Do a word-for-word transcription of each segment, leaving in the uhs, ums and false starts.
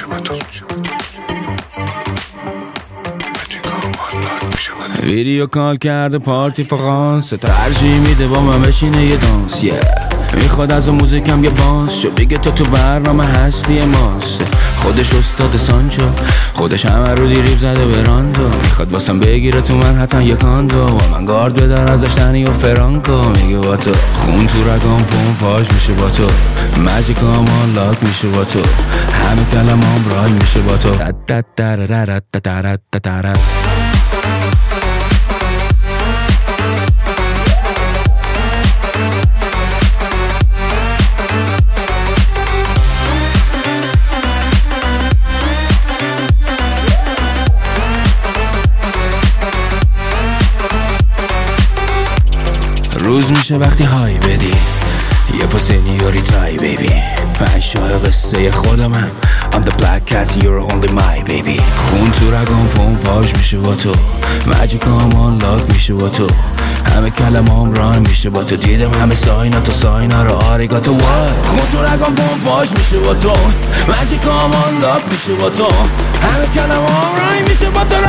میشه با تو ویدیو کال کرده پارتی فرانسه ترجیح میده با من بشینه یه دانس yeah. میخواد از موزیکم یه بانس شو بگه تو تو برنامه هستی ماست خودش استاد سانچو خودش همه رو دیریب زده به راندو میخواد باسم بگیره تو من حتی یه کاندو و من گارد بدن ازش تنی و فرانکو میگه با تو خون تو رگام پمپاژ میشه با تو ماجیکام لاک میشه با تو همه کلمام رای میشه با تو روز میشه وقتی های بدی یه پا سنیوری تای بیبی پنج شاه قصه خودم هم I'm the black cat you're only my baby خون تو رگام پمپاژ میشه با تو ماجیکام آنلاک میشه با تو همه کلمام رایم میشه با تو دیدم همه ساینا تو ساینا رو آریگاتو وای خون تو رگام پمپاژ میشه با تو ماجیکام آنلاک میشه با تو همه کلمام رایم میشه با تو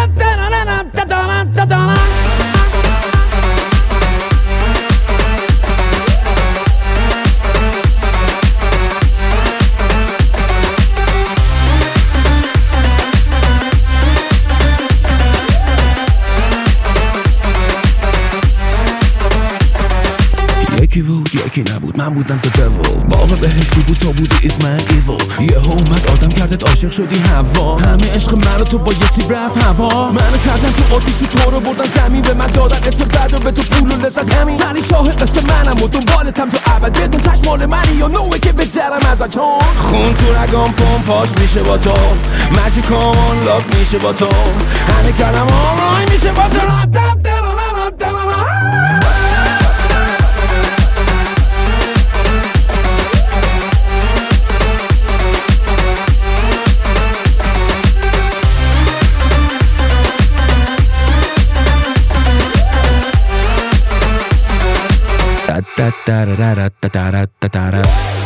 یکی بود یکی نبود من بودم تو devil باقی بهشتی بود تو بودی is man evil یه اومد آدم کردت عاشق شدی هوا همه عشق من رو تو با یه سیب رفت هوا منو کردن تو آتیشی تو رو بردن زمین به من دادن اسم بعد و به تو پول و لذت همین تنی شاه قصه منم و دنبالتم تو ابد بدون تشمال منی یا نوه که بگذرم ازت چون خون تو رگام پمپاژ میشه با تو ماجیکام آنلاک میشه با تو همه کلمام رای میشه با تو da da da da da da da da da da